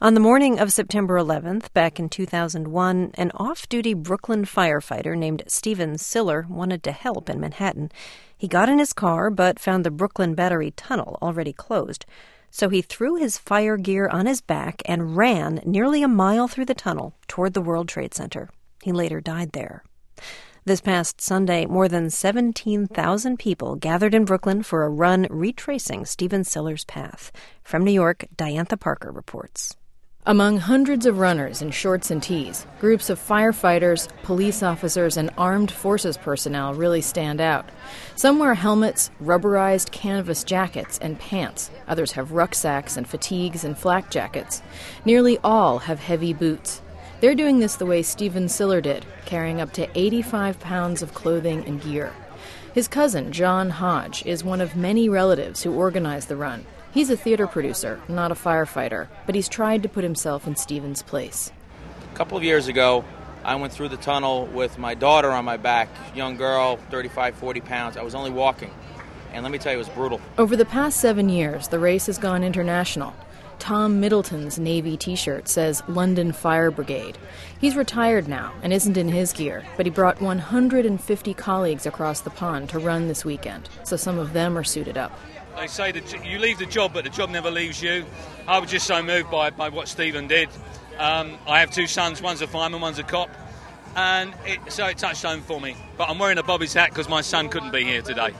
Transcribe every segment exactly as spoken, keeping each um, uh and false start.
On the morning of September eleventh, back in two thousand one, an off-duty Brooklyn firefighter named Stephen Siller wanted to help in Manhattan. He got in his car but found the Brooklyn Battery Tunnel already closed. So he threw his fire gear on his back and ran nearly a mile through the tunnel toward the World Trade Center. He later died there. This past Sunday, more than seventeen thousand people gathered in Brooklyn for a run retracing Stephen Siller's path. From New York, Diantha Parker reports. Among hundreds of runners in shorts and tees, groups of firefighters, police officers, and armed forces personnel really stand out. Some wear helmets, rubberized canvas jackets, and pants. Others have rucksacks and fatigues and flak jackets. Nearly all have heavy boots. They're doing this the way Stephen Siller did, carrying up to eighty-five pounds of clothing and gear. His cousin, John Hodge, is one of many relatives who organized the run. He's a theater producer, not a firefighter, but he's tried to put himself in Stephen's place. A couple of years ago, I went through the tunnel with my daughter on my back, young girl, thirty-five, forty pounds. I was only walking, and let me tell you, it was brutal. Over the past seven years, the race has gone international. Tom Middleton's Navy t-shirt says London Fire Brigade. He's retired now and isn't in his gear, but he brought one hundred fifty colleagues across the pond to run this weekend, so some of them are suited up. They say that you leave the job, but the job never leaves you. I was just so moved by, by what Stephen did. Um, I have two sons, one's a fireman, one's a cop, and it, so it touched home for me. But I'm wearing a Bobby's hat because my son couldn't be here today.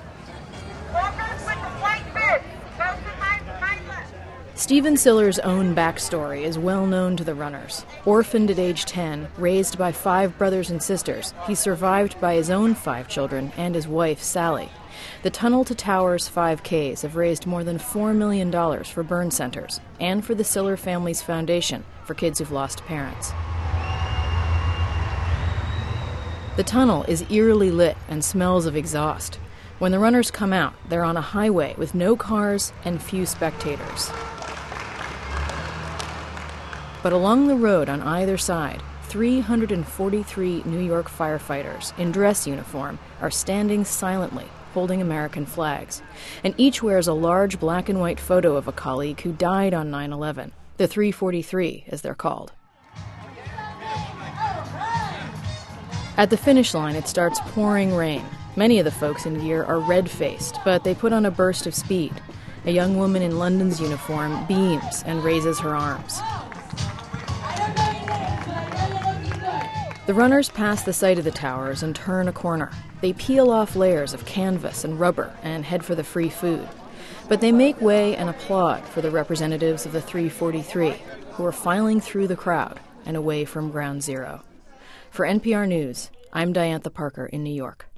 Stephen Siller's own backstory is well known to the runners. Orphaned at age ten, raised by five brothers and sisters, he's survived by his own five children and his wife, Sally. The Tunnel to Towers five Ks have raised more than four million dollars for burn centers and for the Siller Family's Foundation for kids who've lost parents. The tunnel is eerily lit and smells of exhaust. When the runners come out, they're on a highway with no cars and few spectators. But along the road on either side, three hundred forty-three New York firefighters in dress uniform are standing silently, holding American flags. And each wears a large black and white photo of a colleague who died on nine eleven, the three forty-three, as they're called. At the finish line, it starts pouring rain. Many of the folks in gear are red-faced, but they put on a burst of speed. A young woman in London's uniform beams and raises her arms. The runners pass the site of the towers and turn a corner. They peel off layers of canvas and rubber and head for the free food. But they make way and applaud for the representatives of the three forty-three, who are filing through the crowd and away from Ground Zero. For N P R News, I'm Diantha Parker in New York.